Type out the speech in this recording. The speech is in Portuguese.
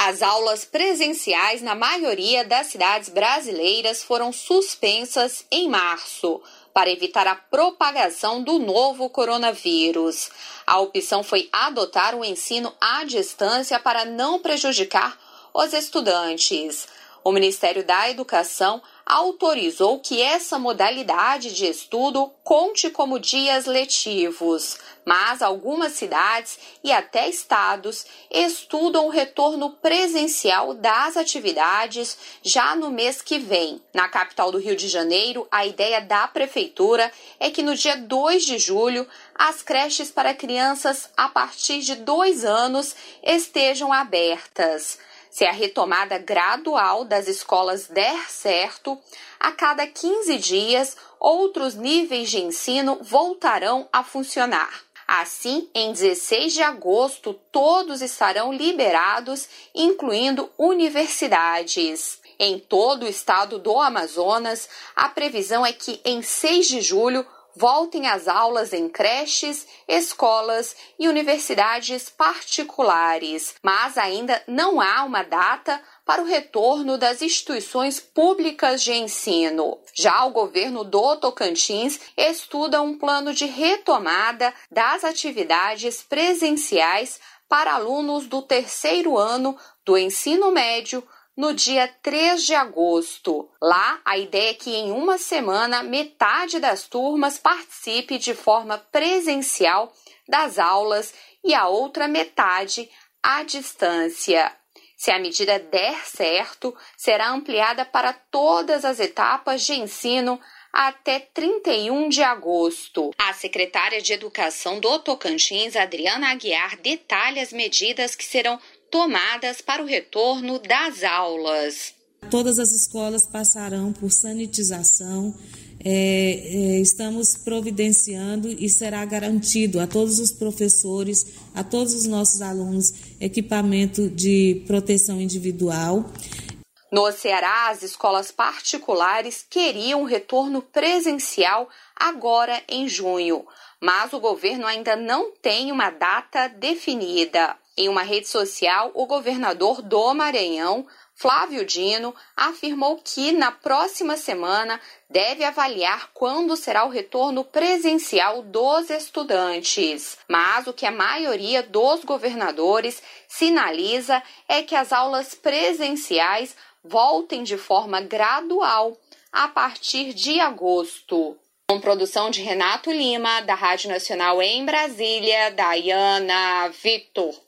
As aulas presenciais na maioria das cidades brasileiras foram suspensas em março, para evitar a propagação do novo coronavírus. A opção foi adotar o ensino à distância para não prejudicar os estudantes. O Ministério da Educação autorizou que essa modalidade de estudo conte como dias letivos, mas algumas cidades e até estados estudam o retorno presencial das atividades já no mês que vem. Na capital do Rio de Janeiro, a ideia da prefeitura é que no dia 2 de julho, as creches para crianças a partir de 2 anos estejam abertas. Se a retomada gradual das escolas der certo, a cada 15 dias, outros níveis de ensino voltarão a funcionar. Assim, em 16 de agosto, todos estarão liberados, incluindo universidades. Em todo o estado do Amazonas, a previsão é que em 6 de julho, voltem às aulas em creches, escolas e universidades particulares, mas ainda não há uma data para o retorno das instituições públicas de ensino. Já o governo do Tocantins estuda um plano de retomada das atividades presenciais para alunos do 3º ano do ensino médio, no dia 3 de agosto. Lá, a ideia é que em uma semana, metade das turmas participe de forma presencial das aulas e a outra metade à distância. Se a medida der certo, será ampliada para todas as etapas de ensino até 31 de agosto. A secretária de Educação do Tocantins, Adriana Aguiar, detalha as medidas que serão tomadas para o retorno das aulas. Todas as escolas passarão por sanitização, estamos providenciando e será garantido a todos os professores, a todos os nossos alunos, equipamento de proteção individual. No Ceará, as escolas particulares queriam retorno presencial agora em junho, mas o governo ainda não tem uma data definida. Em uma rede social, o governador do Maranhão, Flávio Dino, afirmou que na próxima semana deve avaliar quando será o retorno presencial dos estudantes. Mas o que a maioria dos governadores sinaliza é que as aulas presenciais voltem de forma gradual a partir de agosto. Com produção de Renato Lima, da Rádio Nacional em Brasília, Daiana Vitor.